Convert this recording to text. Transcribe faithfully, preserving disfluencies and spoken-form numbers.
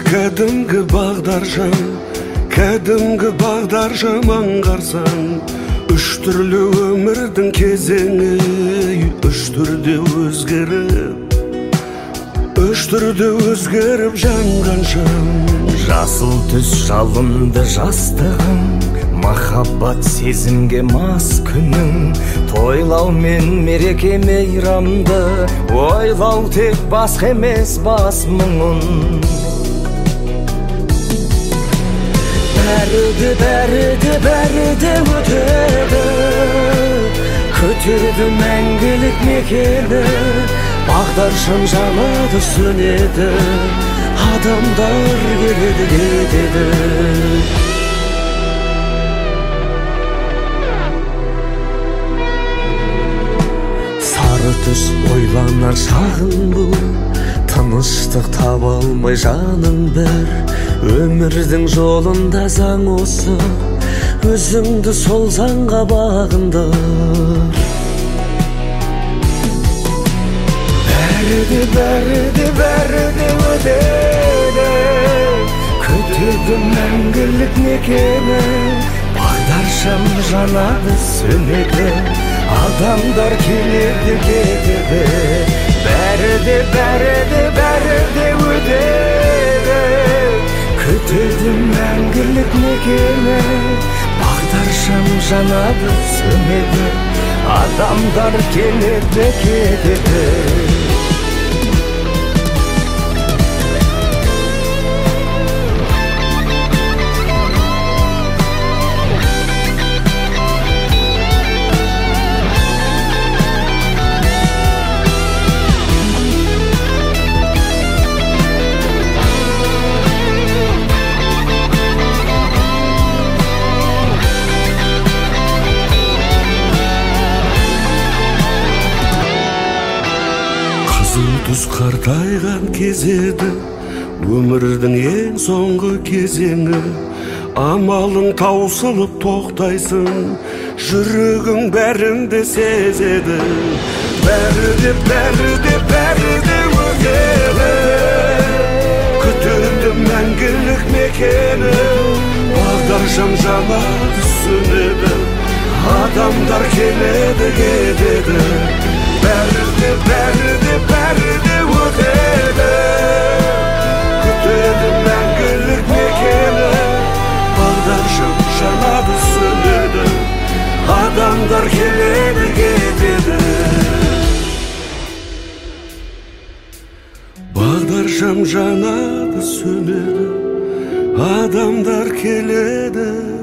кәдімгі бағдаршам, кәдімгі бағдаршам аңғарсаң, үш түрлі өмірдің кезеңі, үш түрде өзгеріп, үш түрде өзгеріп жанған шам. Жасыл түс жалынды жастығым, махаббат сезімге мас күнің, тойлау мен мереке мейрамды, ойлау тек басқа емес бас мұңын. Бәрі де, бәрі де, бәрі де өтеді, күтеді мәңгілік мекені, бағдаршам жанады сөнеді, адамдар келеді кетеді. Сары түс ойланар шағын бұл, тыныштық таба алмай жаның бір. Өмірдің жолында заң осы, өзіңді сол заңға бағындар. Бәрі де, бәрі де, бәрі де өтеді, күтеді мәңгілік мекені, бағдаршам жанады сөнеді, адамдар келеді кетеді. Бәрі де, бәрі де, бәрі де өтеді, күтеді мәңгілік мекені, бағдаршам жанады сөнеді, адамдар келеді кетеді. Түс қартайған кезеді, өмірдің ең соңғы кезеңі, амалың таусылып тоқтайсың, жүрегің бәрінде сезеді. Бәрі де, бәрі де, бәрі де өтеді, күтеді мәңгілік мекені, бағдаршам жанады сөнеді, адамдар келеді кетеді. Бәрі де, бәрі де, бәрі де өтеді, күтеді мәңгілік мекені, бағдаршам жанады сөнеді, адамдар келеді кетеді. Бағдаршам жанады сөнеді, адамдар келеді